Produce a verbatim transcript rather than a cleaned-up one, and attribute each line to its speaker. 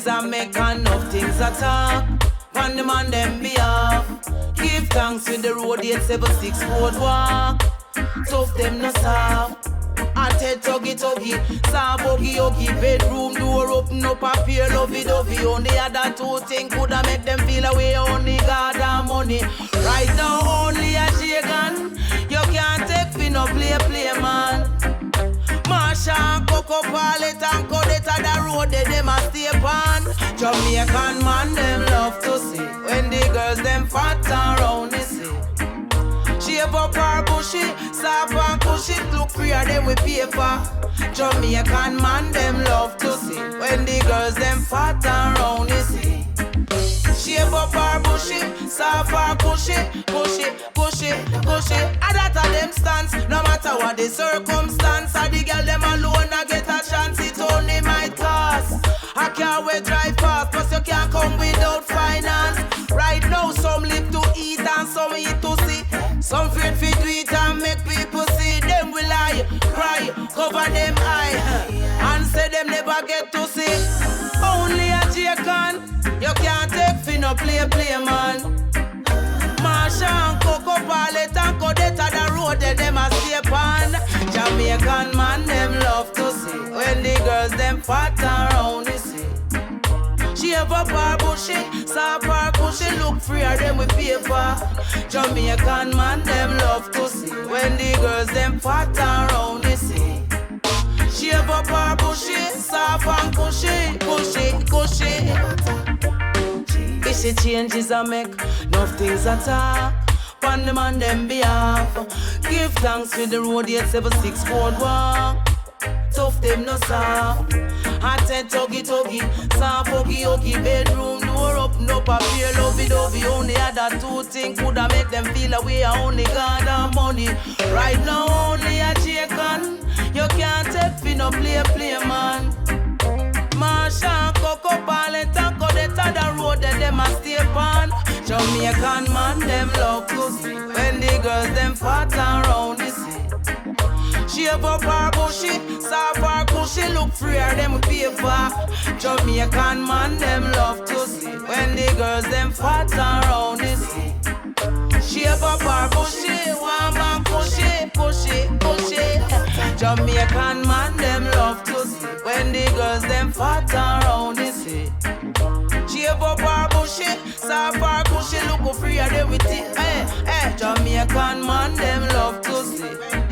Speaker 1: a make enough things a talk. On the man them behalf. Give thanks with the road eight seven six road walk. Tough them no soft. I tell tuggy tuggy, saw buggy huggy. Bedroom door open up a pair lovey dovey. Only other two things coulda make them feel away. Only God and money. Right now only a shaken. You can't take me no play play man. Marsha and Coco Pallet and Codetta the road they them a stay on. Jamaican man them love to see when the girls them fat and round the sea. Shape up her bushy, soft and cushy, look freer them with paper. Jamaican man them love to see when the girls them fat and round the sea. Shape up her bushy, soft and cushy, cushy, cushy, cushy. And that a them stance, no matter what the circumstance. And the girl them alone I get a chance, it only might cost. I can't wait drive fast, plus you can't come without finance. Right now some live to eat and some eat to see. Some fear fit to eat and make people see. Them will lie, cry, cover them eye, and say them never get to see. Only a J-Con, you can't take fi no play play man. Marsha and Coco Pallet and Codetta the road they them a stay on. Jamaican man them love to see when the girls them fat and round the sea. Shave up her bushy, soft her cushy, look freer them with paper. Jamaican man them love to see when the girls them fat and round the sea. Shave up her bushy, soft and cushy, cushy, cushy. Fishy changes I make, enough things I talk. On the man them behalf. Give thanks with the road eight seven six road walk. Tough them no soft. Hot and tuggy tuggy, soft huggy huggy. Bedroom door open up a pair lovey dovey. Only other two things coulda make them feel away. Only God and money. Right now only a J-Con. You can't take fi no play play man. Marsha and Coco Pallet and Codetta the road that them a stay on. Jamaican man them love to see when the girls them fat and round the sea. Shave up her bushy, soft her cushy, look freer them with paper. Jamaican man them love to see when the girls them fat and round the sea. Shave up her bushy, warm and cushy, cushy, cushy. Jamaican man them love to see when the girls them fat and round the sea. Shave up her bushy, soft her cushy, look freer them with it. Hey, hey. Jamaican man them love to see